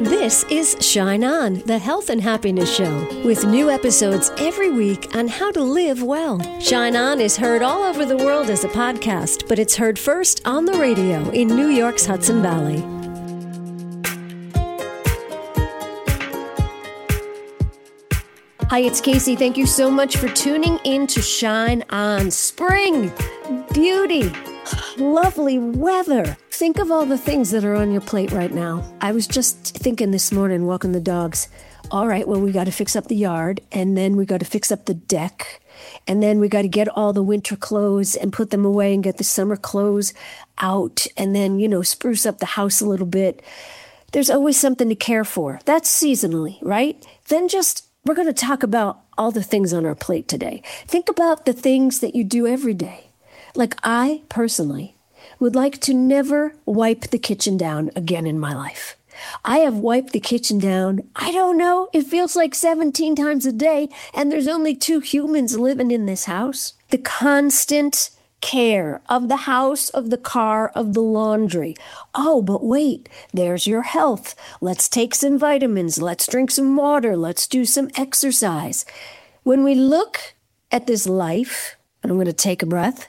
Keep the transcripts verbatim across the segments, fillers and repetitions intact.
This is Shine On, the health and happiness show, with new episodes every week on how to live well. Shine On is heard all over the world as a podcast, but it's heard first on the radio in New York's Hudson Valley. Hi, it's Casey. Thank you so much for tuning in to Shine On. Spring, beauty, lovely weather. Think of all the things that are on your plate right now. I was just thinking this morning, walking the dogs, all right, well, we got to fix up the yard, and then we got to fix up the deck, and then we got to get all the winter clothes and put them away and get the summer clothes out, and then, you know, spruce up the house a little bit. There's always something to care for. That's seasonally, right? Then just, we're going to talk about all the things on our plate today. Think about the things that you do every day. Like I, personally, would like to never wipe the kitchen down again in my life. I have wiped the kitchen down, I don't know, it feels like seventeen times a day, and there's only two humans living in this house. The constant care of the house, of the car, of the laundry. Oh, but wait, there's your health. Let's take some vitamins. Let's drink some water. Let's do some exercise. When we look at this life, and I'm going to take a breath,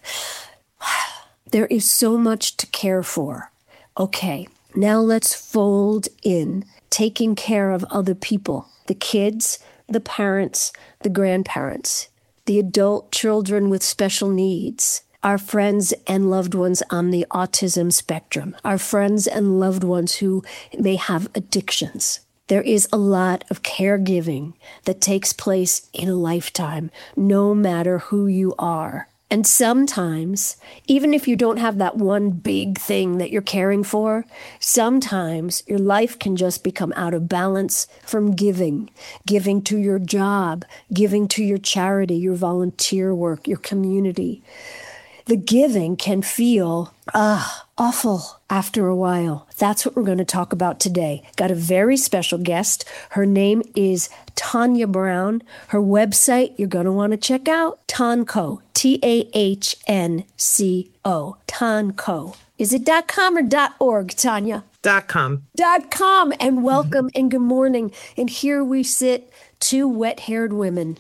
there is so much to care for. Okay, now let's fold in taking care of other people, the kids, the parents, the grandparents, the adult children with special needs, our friends and loved ones on the autism spectrum, our friends and loved ones who may have addictions. There is a lot of caregiving that takes place in a lifetime, no matter who you are. And sometimes, even if you don't have that one big thing that you're caring for, sometimes your life can just become out of balance from giving, giving to your job, giving to your charity, your volunteer work, your community. The giving can feel ah, awful after a while. That's what we're going to talk about today. Got a very special guest. Her name is Tanya Brown. Her website you're going to want to check out, Tahnco, T A H N C O, Tahnco. Is it .com or .org, Tanya? .com. .com, and welcome and good morning. And here we sit, two wet-haired women.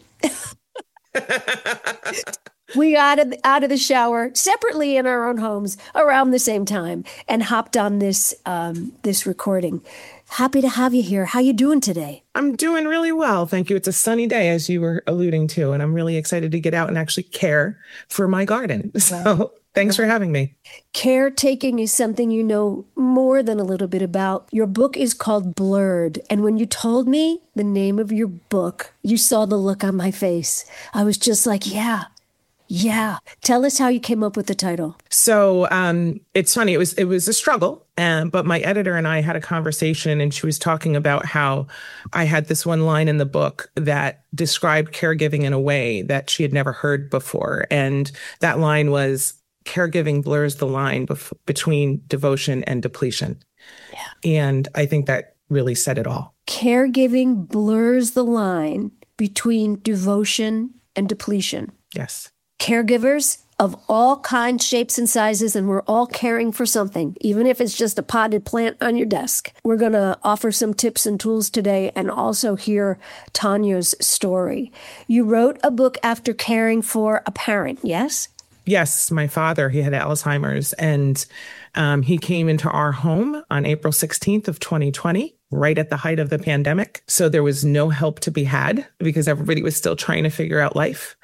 We got out of, out of the shower separately in our own homes around the same time and hopped on this um, this recording. Happy to have you here. How you doing today? I'm doing really well. Thank you. It's a sunny day, as you were alluding to, and I'm really excited to get out and actually care for my garden. So thanks for having me. Caretaking is something you know more than a little bit about. Your book is called Blurred. And when you told me the name of your book, you saw the look on my face. I was just like, yeah. Yeah. Tell us how you came up with the title. So um, it's funny. It was it was a struggle. Um, but my editor and I had a conversation, and she was talking about how I had this one line in the book that described caregiving in a way that she had never heard before. And that line was, caregiving blurs the line bef- between devotion and depletion. Yeah. And I think that really said it all. Caregiving blurs the line between devotion and depletion. Yes. Caregivers of all kinds, shapes, and sizes, and we're all caring for something, even if it's just a potted plant on your desk. We're going to offer some tips and tools today and also hear Tanya's story. You wrote a book after caring for a parent, yes? Yes, my father, he had Alzheimer's, and um, he came into our home on April sixteenth of twenty twenty. Right at the height of the pandemic. So there was no help to be had because everybody was still trying to figure out life.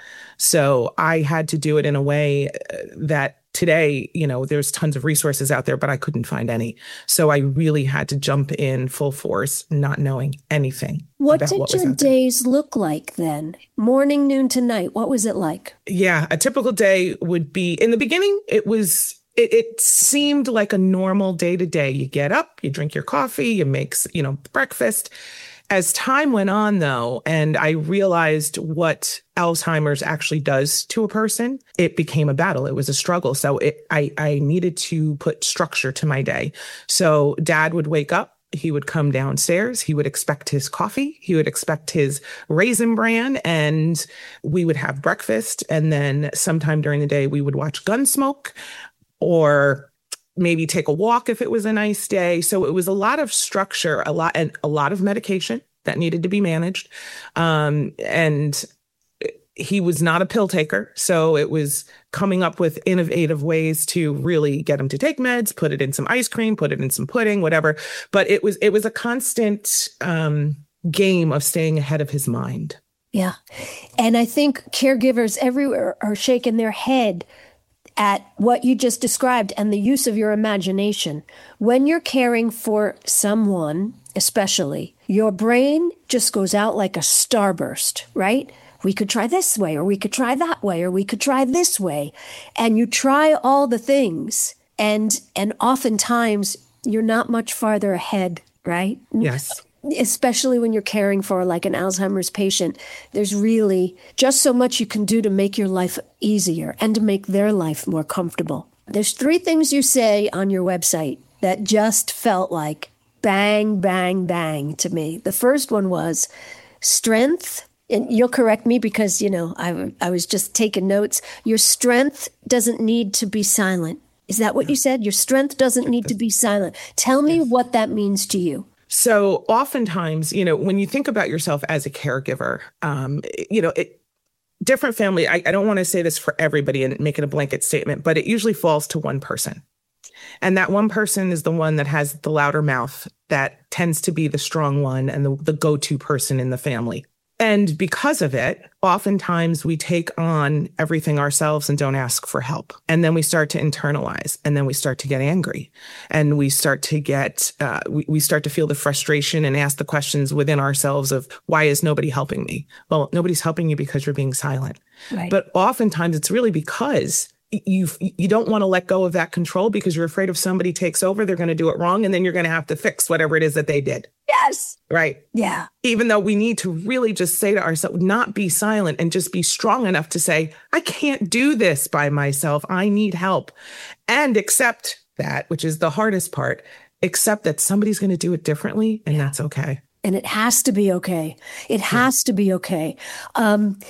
So I had to do it in a way that today, you know, there's tons of resources out there, but I couldn't find any. So I really had to jump in full force, not knowing anything. What about did what was your out there. days look like then? Morning, noon to night. What was it like? Yeah, a typical day would be, in the beginning, it was It, it seemed like a normal day to day. You get up, you drink your coffee, you make, you know, breakfast. As time went on, though, and I realized what Alzheimer's actually does to a person, it became a battle. It was a struggle. So it, I, I needed to put structure to my day. So Dad would wake up. He would come downstairs. He would expect his coffee. He would expect his Raisin Bran, and we would have breakfast. And then sometime during the day, we would watch Gunsmoke, or maybe take a walk if it was a nice day. So it was a lot of structure, a lot, and a lot of medication that needed to be managed. Um, and he was not a pill taker. So it was coming up with innovative ways to really get him to take meds, put it in some ice cream, put it in some pudding, whatever. But it was, it was a constant um, game of staying ahead of his mind. Yeah. And I think caregivers everywhere are shaking their head at what you just described and the use of your imagination. When you're caring for someone, especially, your brain just goes out like a starburst, right? We could try this way, or we could try that way, or we could try this way. And you try all the things. And, and oftentimes you're not much farther ahead, right? Yes. Especially when you're caring for like an Alzheimer's patient, there's really just so much you can do to make your life easier and to make their life more comfortable. There's three things you say on your website that just felt like bang, bang, bang to me. The first one was strength. And you'll correct me because, you know, I, I was just taking notes. Your strength doesn't need to be silent. Is that what you said? Your strength doesn't need to be silent. Tell me what that means to you. So oftentimes, you know, when you think about yourself as a caregiver, um, you know, it, different family, I, I don't want to say this for everybody and make it a blanket statement, but it usually falls to one person. And that one person is the one that has the louder mouth, that tends to be the strong one and the, the go-to person in the family. And because of it, oftentimes we take on everything ourselves and don't ask for help. And then we start to internalize, and then we start to get angry, and we start to get, uh, we, we start to feel the frustration and ask the questions within ourselves of, why is nobody helping me? Well, nobody's helping you because you're being silent. Right. But oftentimes it's really because you you don't want to let go of that control because you're afraid if somebody takes over, they're going to do it wrong. And then you're going to have to fix whatever it is that they did. Yes. Right. Yeah. Even though we need to really just say to ourselves, not be silent and just be strong enough to say, I can't do this by myself. I need help. And accept that, which is the hardest part, accept that somebody's going to do it differently. And yeah. That's okay. And it has to be okay. It has yeah. to be okay. Um,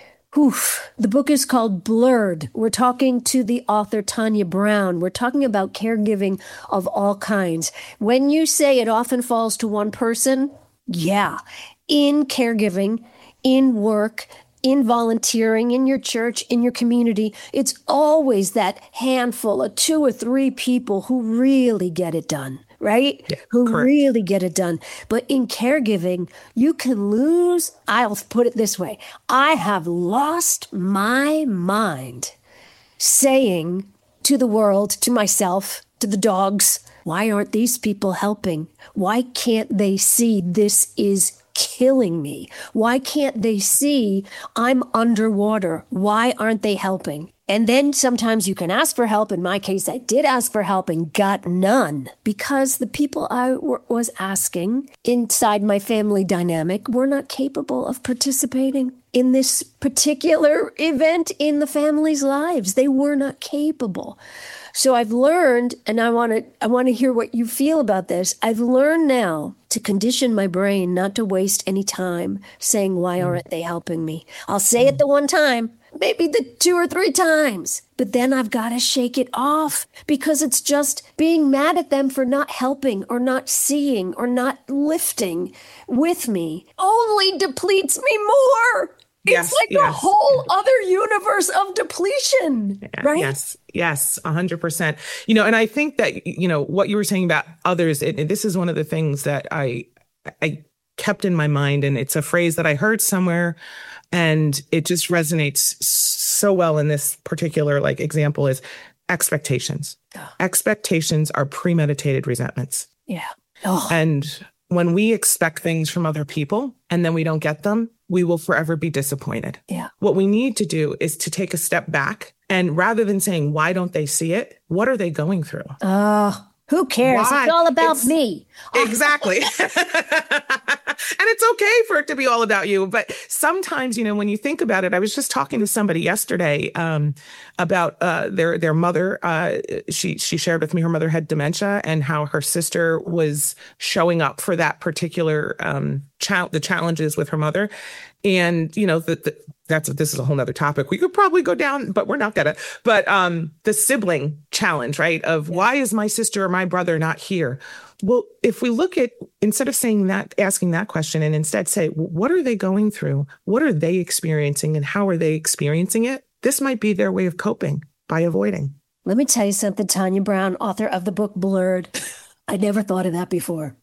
Oof. The book is called Blurred. We're talking to the author, Tanya Brown. We're talking about caregiving of all kinds. When you say it often falls to one person, yeah. In caregiving, in work, in volunteering, in your church, in your community, it's always that handful of two or three people who really get it done. Right? Yeah, who correct. really get it done. But in caregiving, you can lose, I'll put it this way, I have lost my mind saying to the world, to myself, to the dogs, why aren't these people helping? Why can't they see this is killing me? Why can't they see I'm underwater? Why aren't they helping? And then sometimes you can ask for help. In my case, I did ask for help and got none because the people I w- was asking inside my family dynamic were not capable of participating in this particular event in the family's lives. They were not capable. So I've learned, and I want to I want to hear what you feel about this. I've learned now to condition my brain not to waste any time saying, why aren't they helping me? I'll say it the one time, maybe the two or three times, but then I've got to shake it off because it's just being mad at them for not helping or not seeing or not lifting with me only depletes me more. Yes, it's like yes. a whole other universe of depletion, yeah, right? Yes, yes, one hundred percent. You know, and I think that, you know, what you were saying about others, it, this is one of the things that I I kept in my mind, and it's a phrase that I heard somewhere, and it just resonates so well in this particular like example is expectations. Oh. Expectations are premeditated resentments. Yeah. Oh. And when we expect things from other people and then we don't get them, we will forever be disappointed. Yeah. What we need to do is to take a step back, and rather than saying, why don't they see it? What are they going through? Uh, who cares? Why? It's all about it's, me. Exactly. it's okay for it to be all about you. But sometimes, you know, when you think about it, I was just talking to somebody yesterday um, about uh, their their mother. Uh, she she shared with me her mother had dementia and how her sister was showing up for that particular um, cha- the challenges with her mother. And, you know, the, the, that's this is a whole nother topic. We could probably go down, but we're not gonna. But um, the sibling challenge, right? Of why is my sister or my brother not here? Well, if we look at, instead of saying that, asking that question and instead say, what are they going through? What are they experiencing and how are they experiencing it? This might be their way of coping by avoiding. Let me tell you something, Tanya Brown, author of the book Blurred. I never thought of that before.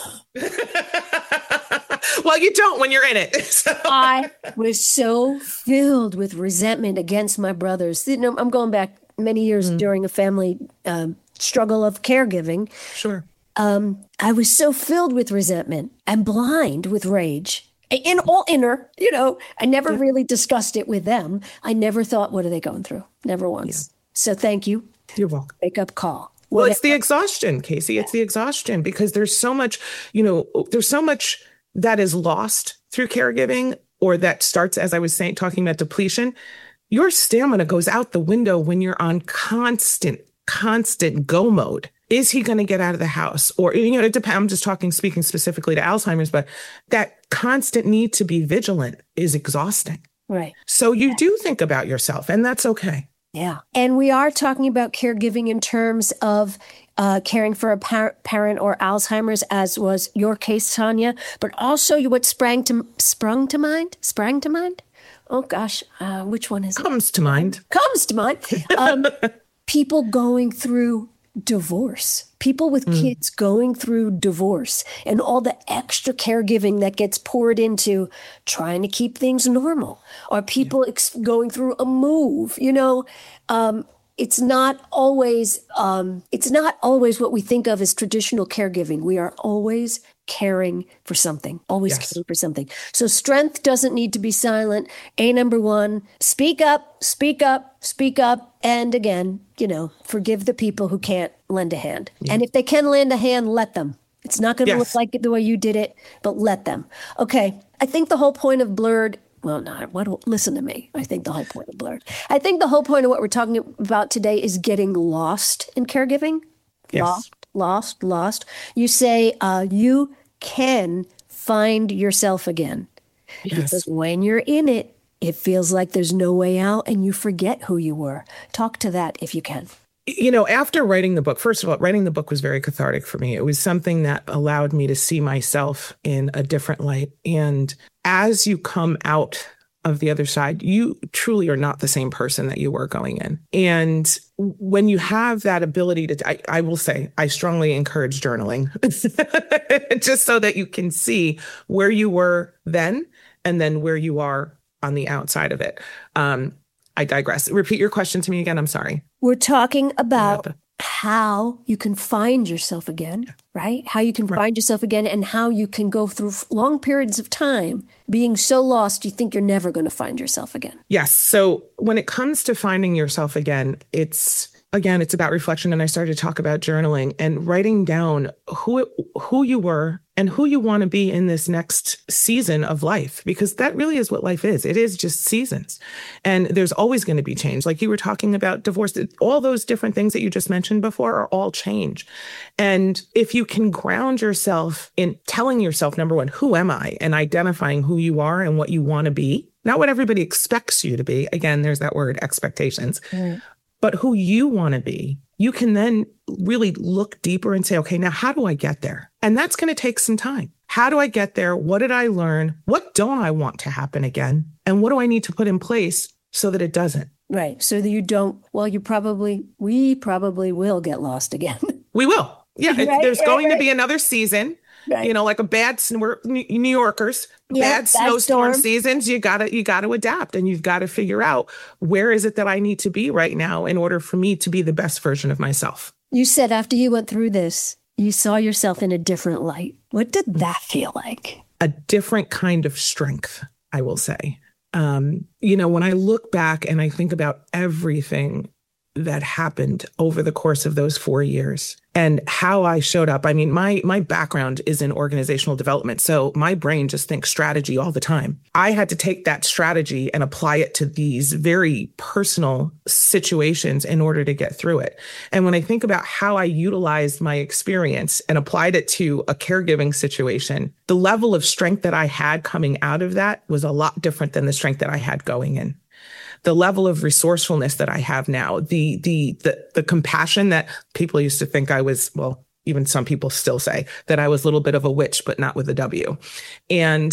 Well, you don't when you're in it. So. I was so filled with resentment against my brothers. You know, I'm going back many years mm-hmm. during a family um, struggle of caregiving. Sure. Um, I was so filled with resentment and blind with rage. In all inner, you know, I never yeah. really discussed it with them. I never thought, what are they going through? Never once. Yeah. So thank you. You're welcome. Wake up call. Well, Whatever. It's the exhaustion, Casey. It's the exhaustion because there's so much, you know, there's so much that is lost through caregiving or that starts, as I was saying, talking about depletion. Your stamina goes out the window when you're on constant, constant go mode. Is he going to get out of the house? Or, you know, it depends. I'm just talking, speaking specifically to Alzheimer's, but that constant need to be vigilant is exhausting. Right. So you do think about yourself, and that's okay. Yeah. And we are talking about caregiving in terms of uh, caring for a par- parent or Alzheimer's, as was your case, Tanya, but also what sprang to sprung to mind, sprang to mind. Oh, gosh. Uh, which one is it? Comes to mind. Comes to mind. Um, people going through divorce, people with mm. kids going through divorce and all the extra caregiving that gets poured into trying to keep things normal, or people yeah. ex- going through a move, you know, um, it's not always, um, it's not always what we think of as traditional caregiving. We are always caring for something, always yes. caring for something. So strength doesn't need to be silent. A number one, speak up, speak up, speak up. And again, you know, forgive the people who can't lend a hand. Yeah. And if they can lend a hand, let them. It's not going to yes. look like it the way you did it, but let them. Okay. I think the whole point of Blurred, well, not what. Listen to me. I think the whole point of Blurred. I think the whole point of what we're talking about today is getting lost in caregiving. Yes. Lost, lost, lost. You say uh, you can find yourself again. Yes. Because when you're in it, it feels like there's no way out and you forget who you were. Talk to that if you can. You know, after writing the book, first of all, writing the book was very cathartic for me. It was something that allowed me to see myself in a different light. And as you come out of the other side, you truly are not the same person that you were going in. And when you have that ability to, I, I will say, I strongly encourage journaling, just so that you can see where you were then and then where you are on the outside of it. Um, I digress. Repeat your question to me again. I'm sorry. We're talking about how you can find yourself again, right? How you can right. find yourself again and how you can go through long periods of time being so lost you think you're never going to find yourself again. Yes. So when it comes to finding yourself again, it's, again, it's about reflection. And I started to talk about journaling and writing down who it, who you were and who you want to be in this next season of life, because that really is what life is. It is just seasons. And there's always going to be change. Like you were talking about divorce, all those different things that you just mentioned before are all change. And if you can ground yourself in telling yourself, number one, who am I? And identifying who you are and what you want to be, not what everybody expects you to be. Again, there's that word, expectations. Mm. But who you want to be, you can then really look deeper and say, okay, now how do I get there? And that's going to take some time. How do I get there? What did I learn? What don't I want to happen again? And what do I need to put in place so that it doesn't? Right. So that you don't, well, you probably, we probably will get lost again. We will. Yeah. Right, it, there's right, going right. to be another season. Right. You know, like a bad, we're New Yorkers, yeah, bad snowstorm storm. seasons, you gotta, you gotta adapt and you've got to figure out where is it that I need to be right now in order for me to be the best version of myself. You said after you went through this, you saw yourself in a different light. What did that feel like? A different kind of strength, I will say. Um, you know, when I look back and I think about everything that happened over the course of those four years and how I showed up. I mean, my my background is in organizational development, so my brain just thinks strategy all the time. I had to take that strategy and apply it to these very personal situations in order to get through it. And when I think about how I utilized my experience and applied it to a caregiving situation, the level of strength that I had coming out of that was a lot different than the strength that I had going in. The level of resourcefulness that I have now, the the the the compassion that people used to think I was, well, even some people still say that I was a little bit of a witch, but not with a W. And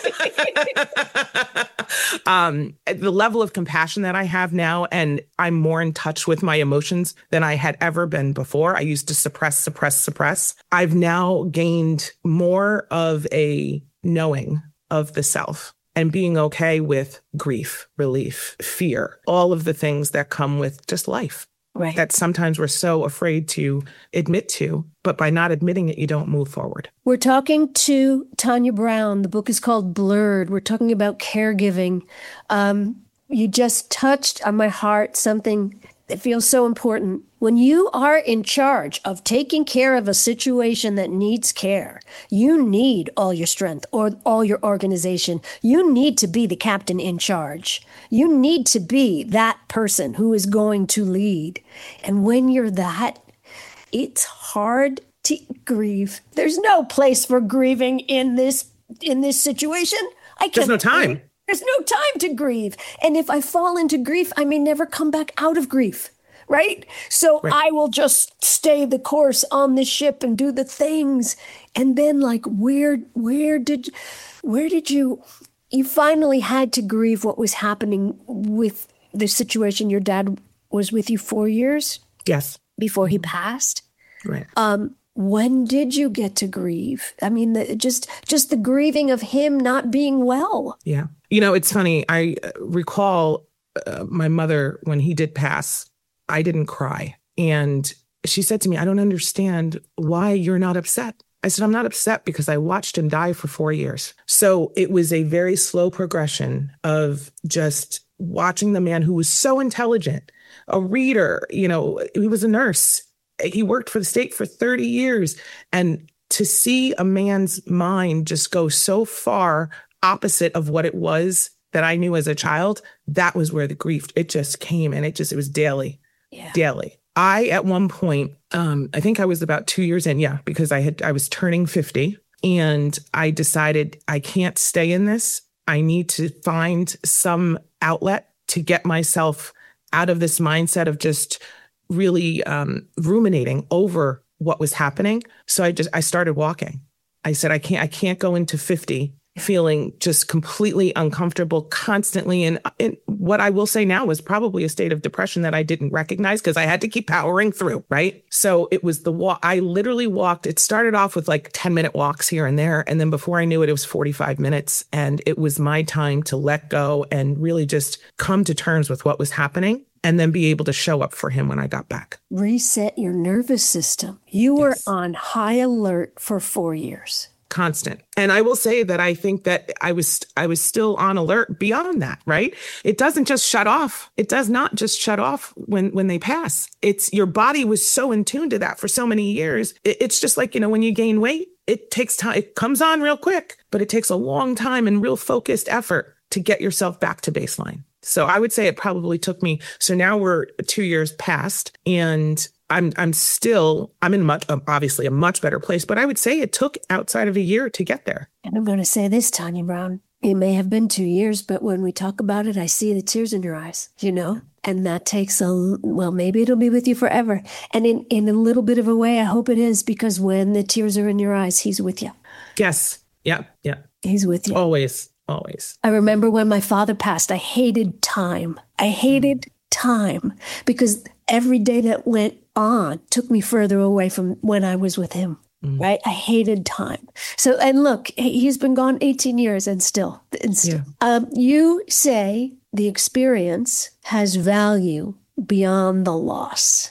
um, the level of compassion that I have now, and I'm more in touch with my emotions than I had ever been before. I used to suppress, suppress, suppress. I've now gained more of a knowing of the self and being okay with grief, relief, fear, all of the things that come with just life. Right. That sometimes we're so afraid to admit to, but by not admitting it, you don't move forward. We're talking to Tanya Brown. The book is called Blurred. We're talking about caregiving. Um, you just touched on my heart something that feels so important. When you are in charge of taking care of a situation that needs care, you need all your strength or all your organization. You need to be the captain in charge. You need to be that person who is going to lead. And when you're that, it's hard to grieve. There's no place for grieving in this in this situation. I can't. There's no time. There's no time to grieve. And if I fall into grief, I may never come back out of grief, right? So right. I will just stay the course on this ship and do the things. And then like, where, where did, where did you, you finally had to grieve what was happening with the situation. Your dad was with you four years? Yes. Before he passed? Right. Um, When did you get to grieve? I mean, the, just just the grieving of him not being well. Yeah. You know, it's funny. I recall uh, my mother, when he did pass, I didn't cry. And she said to me, I don't understand why you're not upset. I said, I'm not upset because I watched him die for four years. So it was a very slow progression of just watching the man who was so intelligent, a reader, you know, he was a nurse. He worked for the state for thirty years. And to see a man's mind just go so far opposite of what it was that I knew as a child, that was where the grief, it just came. And it just, it was daily, yeah. daily. I, at one point, um, I think I was about two years in. Yeah. Because I had, I was turning fifty and I decided I can't stay in this. I need to find some outlet to get myself out of this mindset of just really um, ruminating over what was happening. So I just, I started walking. I said, I can't, I can't go into fifty feeling just completely uncomfortable constantly. And, and what I will say now was probably a state of depression that I didn't recognize because I had to keep powering through. Right. So it was the walk. I literally walked. It started off with like ten minute walks here and there. And then before I knew it, it was forty-five minutes. And it was my time to let go and really just come to terms with what was happening. And then be able to show up for him when I got back. Reset your nervous system. You were yes. on high alert for four years. Constant. And I will say that I think that I was I was still on alert beyond that, right? It doesn't just shut off. It does not just shut off when, when they pass. It's your body was so in tune to that for so many years. It, it's just like, you know, when you gain weight, it takes time. It comes on real quick, but it takes a long time and real focused effort to get yourself back to baseline. So I would say it probably took me. So now we're two years past and I'm I'm still, I'm in much, obviously a much better place, but I would say it took outside of a year to get there. And I'm going to say this, Tanya Brown, it may have been two years, but when we talk about it, I see the tears in your eyes, you know, and that takes a, well, maybe it'll be with you forever. And in, in a little bit of a way, I hope it is, because when the tears are in your eyes, he's with you. Yes. Yeah. Yeah. He's with you. Always. Always. I remember when my father passed, I hated time. I hated time because every day that went on took me further away from when I was with him, mm. right? I hated time. So, and look, he's been gone eighteen years and still. And still. Yeah. Um, you say the experience has value beyond the loss.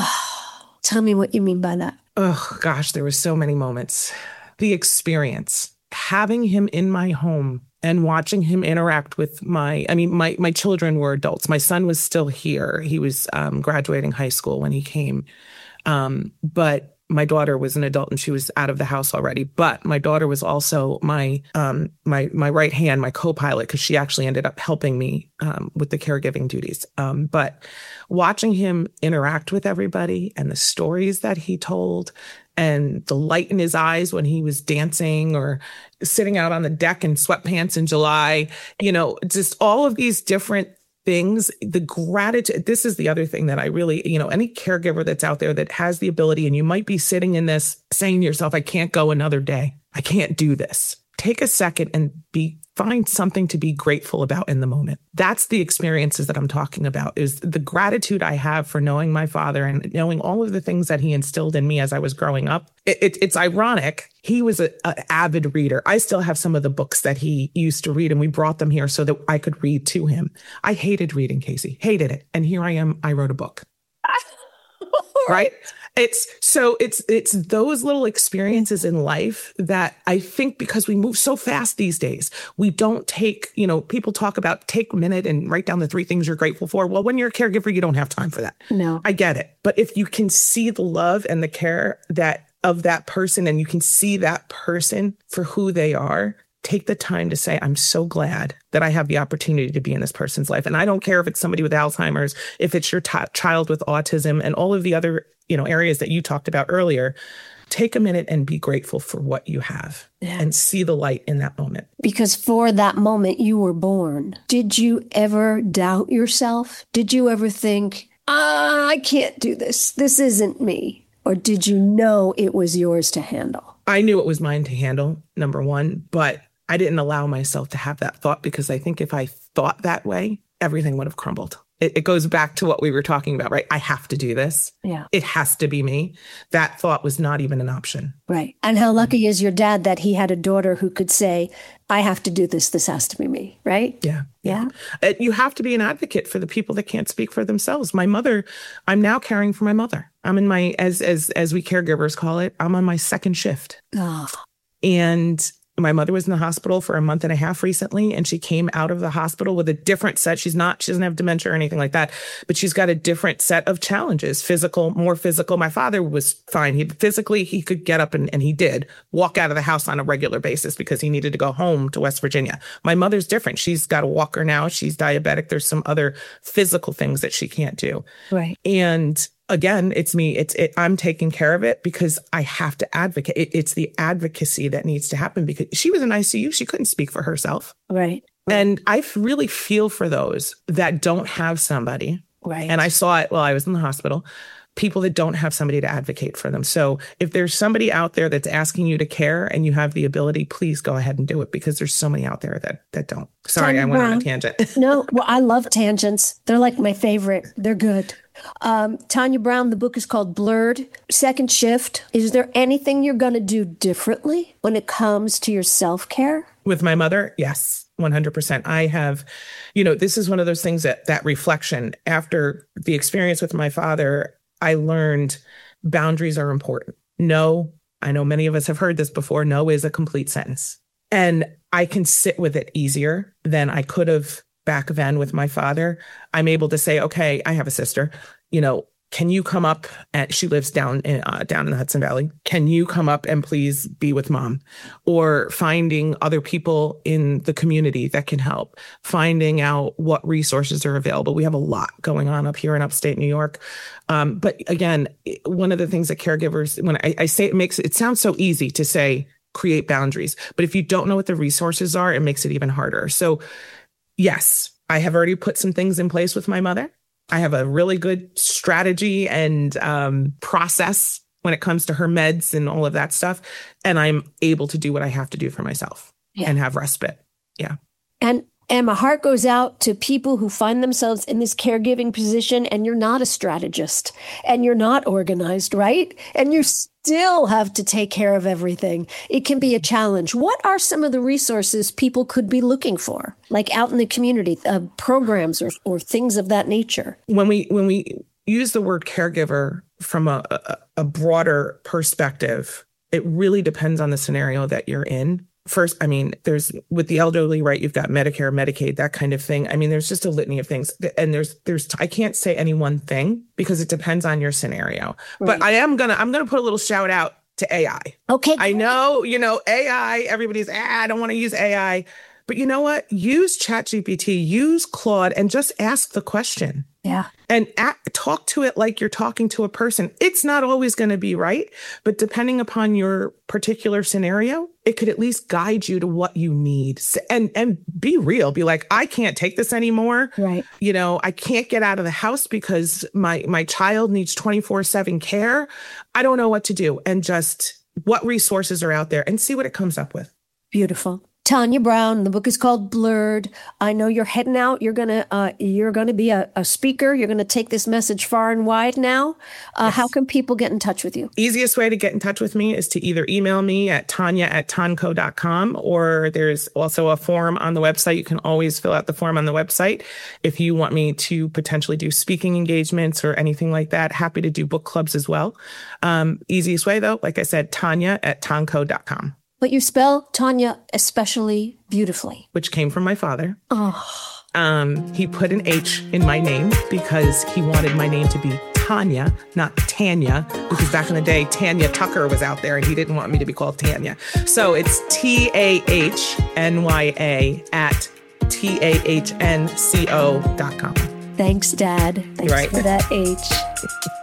Oh, tell me what you mean by that. Oh, gosh, there were so many moments. The experience, having him in my home and watching him interact with my, I mean, my, my children were adults. My son was still here. He was um, graduating high school when he came. Um, but my daughter was an adult and she was out of the house already. But my daughter was also my um, my my right hand, my co-pilot, because she actually ended up helping me um, with the caregiving duties. Um, but watching him interact with everybody and the stories that he told and the light in his eyes when he was dancing or sitting out on the deck in sweatpants in July, you know, just all of these different things, the gratitude. This is the other thing that I really, you know, any caregiver that's out there that has the ability, and you might be sitting in this saying to yourself, I can't go another day. I can't do this. Take a second and be find something to be grateful about in the moment. That's the experiences that I'm talking about, is the gratitude I have for knowing my father and knowing all of the things that he instilled in me as I was growing up. It, it, it's ironic. He was an avid reader. I still have some of the books that he used to read, and we brought them here so that I could read to him. I hated reading, Casey, hated it. And here I am. I wrote a book. Right? It's so it's it's those little experiences in life that I think, because we move so fast these days, we don't take, you know, people talk about take a minute and write down the three things you're grateful for. Well, when you're a caregiver, you don't have time for that. No, I get it. But if you can see the love and the care that of that person, and you can see that person for who they are, take the time to say, I'm so glad that I have the opportunity to be in this person's life. And I don't care if it's somebody with Alzheimer's, if it's your t- child with autism, and all of the other, you know, areas that you talked about earlier. Take a minute and be grateful for what you have, yeah, and see the light in that moment. Because for that moment you were born. Did you ever doubt yourself? Did you ever think, ah, I can't do this. This isn't me. Or did you know it was yours to handle? I knew it was mine to handle, number one, but I didn't allow myself to have that thought, because I think if I thought that way, everything would have crumbled. It, it goes back to what we were talking about, right? I have to do this. Yeah. It has to be me. That thought was not even an option. Right. And how lucky is your dad that he had a daughter who could say, I have to do this. This has to be me. Right. Yeah. Yeah. Uh, You have to be an advocate for the people that can't speak for themselves. My mother, I'm now caring for my mother. I'm in my, as, as, as we caregivers call it, I'm on my second shift. Oh. And my mother was in the hospital for a month and a half recently, and she came out of the hospital with a different set. She's not, she doesn't have dementia or anything like that, but she's got a different set of challenges, physical, more physical. My father was fine. He physically, he could get up and, and he did walk out of the house on a regular basis because he needed to go home to West Virginia. My mother's different. She's got a walker now. She's diabetic. There's some other physical things that she can't do. Right. And again, it's me. It's it, I'm taking care of it because I have to advocate. It, it's the advocacy that needs to happen, because she was in I C U. She couldn't speak for herself. Right. And I really feel for those that don't have somebody. Right. And I saw it while I was in the hospital, people that don't have somebody to advocate for them. So if there's somebody out there that's asking you to care and you have the ability, please go ahead and do it, because there's so many out there that that don't. Sorry, Tanya I went Brown. on a tangent. No, well, I love tangents. They're like my favorite. They're good. Um, Tanya Brown, the book is called Blurred. Second shift. Is there anything you're going to do differently when it comes to your self-care? With my mother? Yes, one hundred percent. I have, you know, this is one of those things that that reflection after the experience with my father, I learned boundaries are important. No, I know many of us have heard this before. No is a complete sentence. And I can sit with it easier than I could have back then with my father. I'm able to say, okay, I have a sister, you know, can you come up? And she lives down in, uh, down in the Hudson Valley. Can you come up and please be with mom? Or finding other people in the community that can help, finding out what resources are available. We have a lot going on up here in upstate New York. Um, but again, one of the things that caregivers, when I, I say it makes it sounds so easy to say, create boundaries. But if you don't know what the resources are, it makes it even harder. So yes, I have already put some things in place with my mother. I have a really good strategy and um, process when it comes to her meds and all of that stuff. And I'm able to do what I have to do for myself, yeah, and have respite. Yeah. And and my heart goes out to people who find themselves in this caregiving position, and you're not a strategist and you're not organized, right? And you still have to take care of everything. It can be a challenge. What are some of the resources people could be looking for, like out in the community, uh, programs or or things of that nature? When we when we use the word caregiver from a, a, a broader perspective, it really depends on the scenario that you're in. first, I mean, there's with the elderly, right? You've got Medicare, Medicaid, that kind of thing. I mean, there's just a litany of things. And there's, there's, I can't say any one thing because it depends on your scenario. Right. But I am going to, I'm going to put a little shout out to A I. Okay. I know, you know, A I, everybody's, ah, I don't want to use A I. But you know what? Use ChatGPT, use Claude, and just ask the question. Yeah. And act, talk to it like you're talking to a person. It's not always going to be right, but depending upon your particular scenario, it could at least guide you to what you need. And and be real. Be like, I can't take this anymore. Right. You know, I can't get out of the house because my my child needs twenty-four seven care. I don't know what to do. And just what resources are out there and see what it comes up with. Beautiful. Tanya Brown, the book is called Blurred. I know you're heading out. You're gonna uh, you're gonna be a, a speaker. You're gonna take this message far and wide now. Uh, yes. How can people get in touch with you? Easiest way to get in touch with me is to either email me at Tanya at tonco dot com, or there's also a form on the website. You can always fill out the form on the website if you want me to potentially do speaking engagements or anything like that. Happy to do book clubs as well. Um, easiest way though, like I said, Tanya at tonco dot com. But you spell Tanya especially beautifully. Which came from my father. Oh. Um, he put an H in my name because he wanted my name to be Tanya, not Tanya, because back in the day, Tanya Tucker was out there and he didn't want me to be called Tanya. So it's T A H N Y A at T A H N C O dot com. Thanks, Dad. Thanks right. for that H.